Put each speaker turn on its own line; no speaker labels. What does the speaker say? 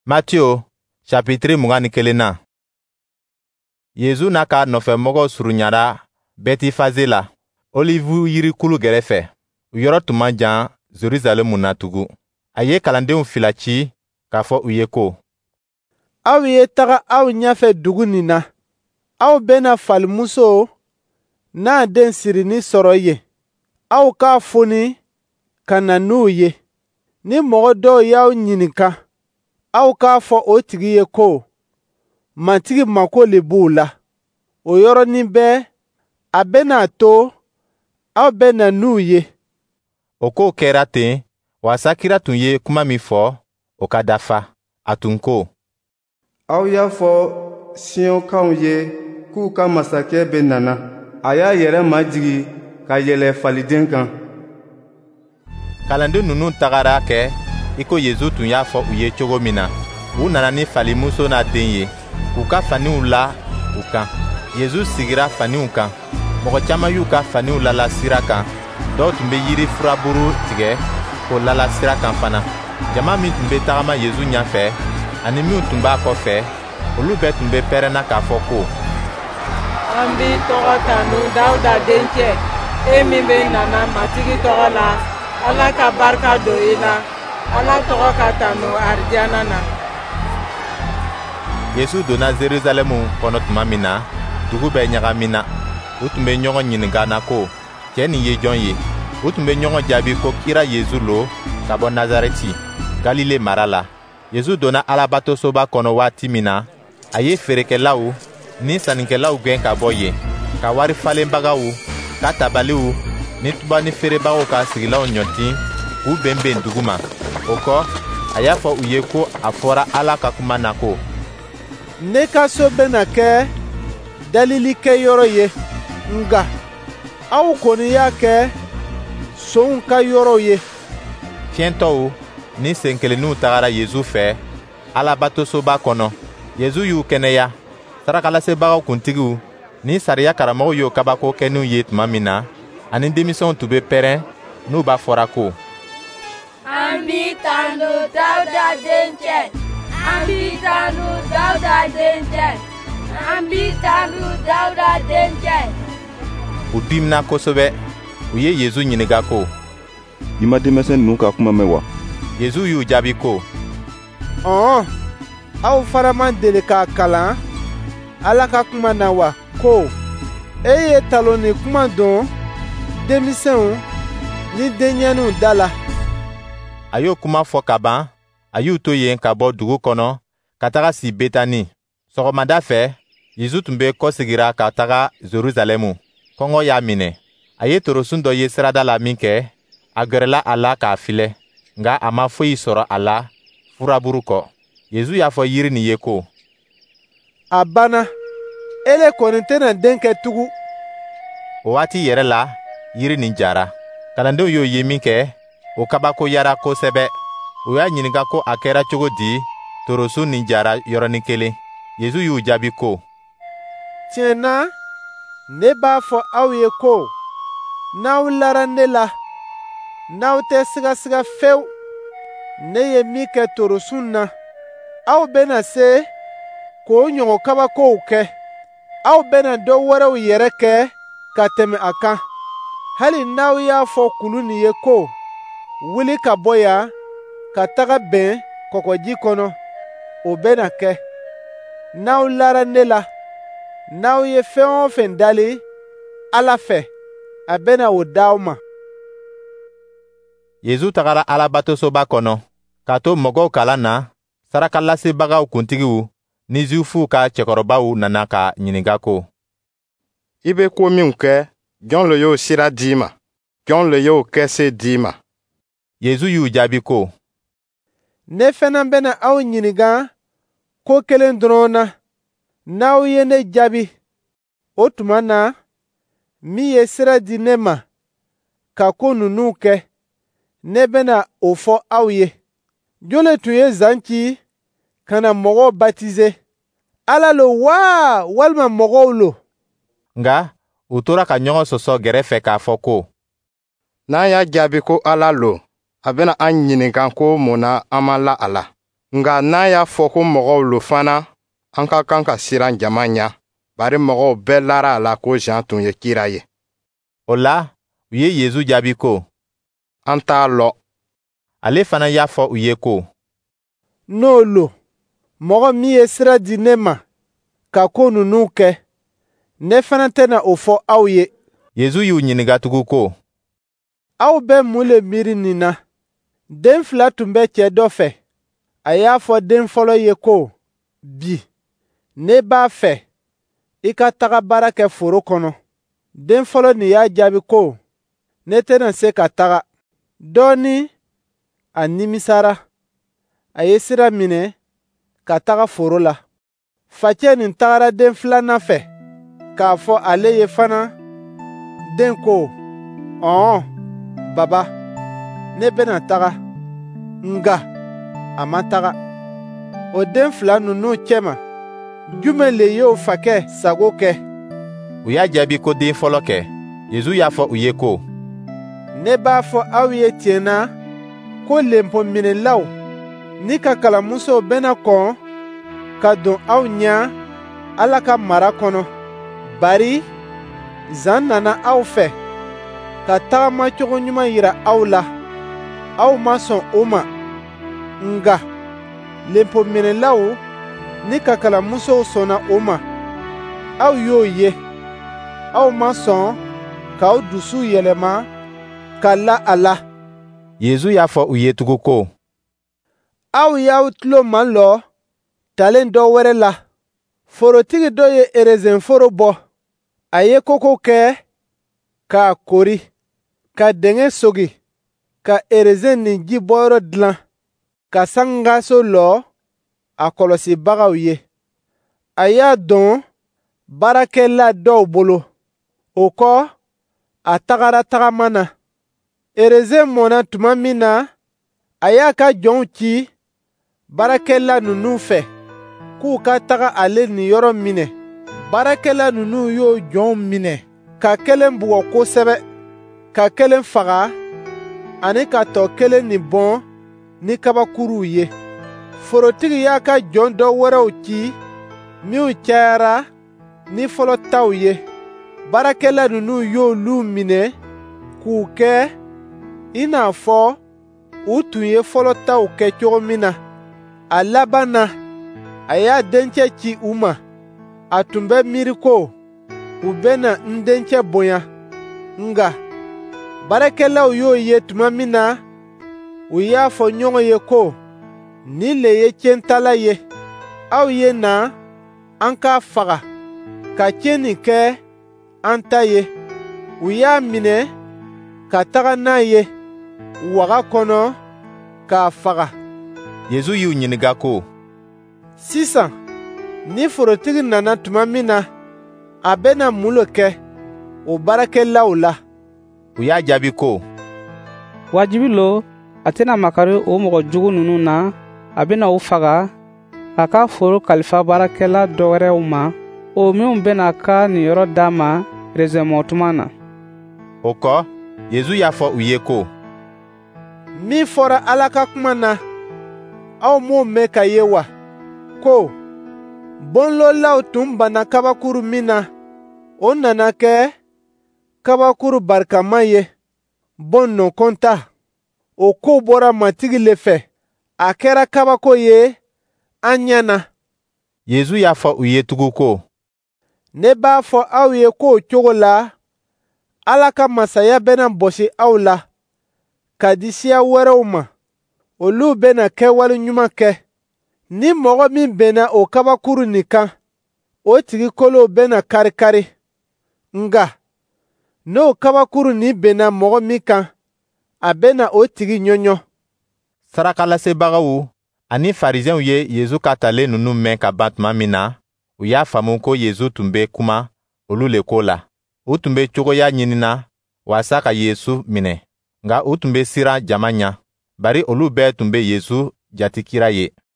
Matthieu chapitre 21. Yezu n'a ka nɔfɛmɔgɔw surunyara Bɛtifaze la, Olivu yirikulu gɛrɛfɛ. U yɔrɔ tun man jan Jerusalemu na tugun. A ye kalandenw fila ci k'a fɔ u ye ko:
aw ye taga aw ɲɛfɛ dugu nin na. Aw bɛna falimuso n'a den sirinin sɔrɔ yen. Aw k'a foni ka na n'u ye. Ni mɔgɔ dɔw y'aw ɲininka, aw k'a fɔ o tigi ye ko matigi mako le b'u la. O yɔrɔnin bɛɛ a bɛna to aw bɛna n'u ye.
O ko kɛra ten, walasa kira tun ye kuma min fɔ, o ka dafa. A tun ko:
aw y'a fɔ Siyɔnkaw ye k'u ka masakɛ bɛ nana. A y'a yɛrɛ majigi ka yɛlɛ faliden kan.
Kalanden ninnu tagara kɛ i ko Yezu tun y'a fɔ u ye cogo min na. U nana ni falimuso n'a den ye, k'u ka faniw la u kan. Yezu sigira faniw kan. Mɔgɔ caman y'u ka faniw lala sira kan. Dɔw tun bɛ yiri furaburu tigɛ k'o lala sira kan fana. Jama min tun bɛ tagama Yezu ɲɛfɛ ani minnu tun b'a kɔfɛ, olu bɛɛ tun bɛ pɛrɛnna k'a fɔ ko:
an b'i tɔgɔ tanu Dawuda dencɛ, e min bɛ nana matigi tɔgɔ la. Ala ka barika don i la. Ala tɔgɔ ka tanu arijana na.
Yesu donna Jerusalemu kɔnɔ tuma min na, dugu bɛɛ ɲagamina. U tun bɛ ɲɔgɔn ɲininka na ko cɛ nin ye jɔn ye. U tun bɛ ɲɔgɔn jaabi ko kira Yezu lo ka bɔ Nazareti, Galile mara la. Yezu donna Alabatosoba kɔnɔ waati min na, a ye feerekɛlaw ni sannikɛlaw gɛn ka bɔ yen, ka wari falenbagaw, ka tabaliw ni tuba ni feerebagaw ka sigilaw ɲɔtin k'u bɛnbɛn dugu ma. O kɔ, a y'a fɔ u ye ko a fɔra Ala ka kuma na ko:
ne ka so bɛna kɛ dalilikɛyɔrɔ ye, nga aw kɔni y'a kɛ sonw ka yɔrɔ ye.
Fiɲɛtɔw ni senkelenninw tagara Yezu fɛ Alabatosoba kɔnɔ. Yezu y'u kɛnɛya. Sarakalasebagaw kuntigiw ni sariya karamɔgɔw y'o kabako kɛ n'u ye tuma min na, ani denmisɛnw tun bɛ pɛrɛn n'u b'a fɔra ko:
an b'i tanu Dawuda dencɛ, an b'i tanu Dawuda dencɛ, an b'i tanu Dawuda dencɛ.
U dimina kosɛbɛ. U ye Yezu ɲininka ko:
i ma denmisɛn ninnu ka kuma mɛn wa?
Yezu y'u jaabi ko:
aw fana ma deli k'a kalan Ala ka kuma na wa ko e ye talon ni kuma dɔn denmisɛnw ni denɲɛninw da la.
A y'o kuma fɔ ka ban, a y'u to yen ka bɔ dugu kɔnɔ ka taga si Betani. Sɔgɔmada fɛ, Yezu tun bɛ kɔsegira ka taga Jerusalemu. Kɔngɔ y'a minɛ. A ye torosun dɔ ye sirada la min kɛ, a gɛrɛla a la k'a filɛ, nga a ma foyi sɔrɔ a la furaburu kɔ. Yezu y'a fɔ yiri nin ye ko:
a banna, ele kɔni tɛna den kɛ tugun.
O waati yɛrɛ la, yiri nin jara. Kalandenw y'o ye min kɛ, o kabakoyara kosɛbɛ. U y'a ɲininka ko a kɛra cogo di torosun nin jara yɔrɔnin kelen. Yezu y'u jaabi ko:
tiɲɛ na, ne b'a fɔ aw ye ko n'aw lara ne la, n'aw tɛ sigasiga fewu ne ye min kɛ torosun na, aw bɛna se k'o ɲɔgɔn kabakow kɛ. Aw bɛna dɔ wɛrɛw yɛrɛ kɛ ka tɛmɛ a kan. Hali n'aw y'a fɔ kulu nin ye ko wuli ka bɔ yan ka taga bɛn kɔgɔji kɔnɔ, o bɛna kɛ. N'aw lara ne la, n'aw ye fɛn o fɛn dali Ala fɛ, a bɛna o d'aw ma.
Yezu tagara Alabatosoba kɔnɔ, k'a to mɔgɔw kalan na. Sarakalasebagaw kuntigiw ni Zuwifuw ka cɛkɔrɔbaw nana ka ɲininka ko:
i bɛ ko minw kɛ, jɔn le y'o sira d'i ma? Jɔn le y'o kɛse d'i ma?
Yezu y'u jaabi ko:
ne fana bɛna aw ɲininka ko kelen dɔrɔn na. N'aw ye ne jaabi, o tuma na min ye sira di ne ma ka ko ninnu kɛ, ne bɛna o fɔ aw ye. Jɔn le tun ye zan ci ka na mɔgɔw batize? Ala lo wa walima mɔgɔw lo?
Nga u tora ka ɲɔgɔn sɔsɔ gɛrɛfɛ k'a fɔ ko:
n'an y'a jaabi ko Ala lo, a bɛna an ɲininka ko mun na an ma la a la. Nga n'a y'a fɔ ko mɔgɔw lo fana, an ka kan ka siran jama ɲa, bari mɔgɔw bɛɛ lara a la ko Jean tun ye kira ye.
O la, u ye Yezu jaabi ko:
An t'a lɔ.
Ale fana y'a fɔ u ye ko:
N'o lo, mɔgɔ min ye sira di ne ma ka ko ninnu kɛ, ne fana tɛna o fɔ aw ye.
Yezu y'u ɲininga tugun ko:
Aw bɛ mun le miiri nin na? Den 2 tun bɛ cɛ dɔ fɛ. A y'a fɔ den fɔlɔ ye ko: Bi, ne b'a fɛ I ka taga baara kɛ foro kɔnɔ. Den fɔlɔ nin y'a jaabi ko: Ne tɛna se ka taga. Dɔɔni, a nimisara. A ye sira minɛ ka taga foro la. Facɛ nin tagara den 2nan fɛ k'a fɔ ale ye fana. Den ko: Baba, ne bɛna taga. Nga a ma taga. O den 2 ninnu cɛma, jumɛn le y'o fakɛ sago kɛ?
U y'a jaabi ko den fɔlɔ kɛ. Yezu y'a fɔ u ye ko:
Ne b'a fɔ aw ye tiɲɛ na ko lenpominɛlaw ni ka kalanmusow bɛna kɔn ka don aw ɲa Ala ka mara kɔnɔ. Bari Zan nana aw fɛ ka tagamacogo ɲuman yira aw la. Aw ma sɔn o ma. Nga lenpominɛlaw ni ka kalanmusow sɔnna o ma. Aw y'o ye. Aw ma sɔn k'aw dusu yɛlɛma ka la a la.
Yezu y'a fɔ u ye tugun ko:
Aw y'aw tulo malɔ talen dɔ wɛrɛ la. Forotigi dɔ ye erezenforo bɔ. A ye koko kɛ k'a kori, ka dɛngɛ sogi, ka erezen nin ji bɔyɔrɔ dilan, ka sangaso lɔ a kɔlɔsibagaw ye. A y'a dɔn baarakɛla dɔw bolo. O kɔ, a tagara tagama na. Erezen mɔna tuma min na, a y'a ka jɔnw ci baarakɛla ninnu fɛ k'u ka taga ale niyɔrɔ minɛ. Baarakɛla ninnu y'o jɔnw minɛ ka kelen bugɔ kosɛbɛ, ka kelen faga, ani ka tɔ kelen nin bɔn ni kabakuruw ye. Forotigi y'a ka jɔn dɔ wɛrɛw ci minw cayara ni fɔlɔ taw ye. Baarakɛla ninnu y'olu minɛ k'u kɛ I n'a fɔ u tun ye fɔlɔ taw kɛ cogo min na. A laban na, a y'a dencɛ ci u ma. A tun bɛ miiri ko u bɛna n dencɛ bonya. Nga baarakɛlaw y'o ye tuma min na, u y'a fɔ ɲɔgɔn ye ko: Nin le ye tiɲɛtala ye. Aw ye na an k'a faga ka tiɲɛni kɛ an ta ye. U y'a minɛ ka taga n'a ye waga kɔnɔ k'a faga.
Yezu y'u ɲininga ko:
Sisan, ni forotigi nana tuma min na, a bɛna mun lo kɛ o baarakɛlaw la?
U y'a jaabi ko:
Wajibi lo, a tɛna makari o mɔgɔ jugu ninnu na. A bɛna u faga, a ka foro kalifa baarakɛla dɔ wɛrɛw ma, o minw bɛna ka niyɔrɔ d'a ma rezenmɔ tuma na.
O kɔ, Yezu y'a fɔ u ye ko:
Min fɔra Ala ka kuma na, aw m'o mɛn ka ye wa? Ko bɔnlɔlaw tun banna kabakuru min na, o nana kɛ kabakuru barikama ye, bɔn nɔkɔn ta. O ko bɔra matigi le fɛ. A kɛra kabako ye an ɲɛ na.
Yezu y'a fɔ u ye tugun ko:
Ne b'a fɔ aw ye k'o cogo la, Ala ka masaya bɛna bɔsi aw la ka di siya wɛrɛw ma. Olu bɛna kɛwale ɲuman kɛ. Ni mɔgɔ min bɛnna o kabakuru nin kan, o tigi kolow bɛna kari-kari. Nga n'o kabakuru nin bɛnna mɔgɔ min kan, a bɛna o tigi ɲɔɲɔ.
Sarakalasebagaw ani Farizɛnw ye Yezu ka talen ninnu mɛn ka ban tuma min na, u y'a faamu ko Yezu tun bɛ kuma olu le ko la. U tun bɛ cogoya ɲinina walasa ka Yezu minɛ, nka u tun bɛ siran jama ɲa. Bari olu bɛɛ tun bɛ Yezu jati kira ye.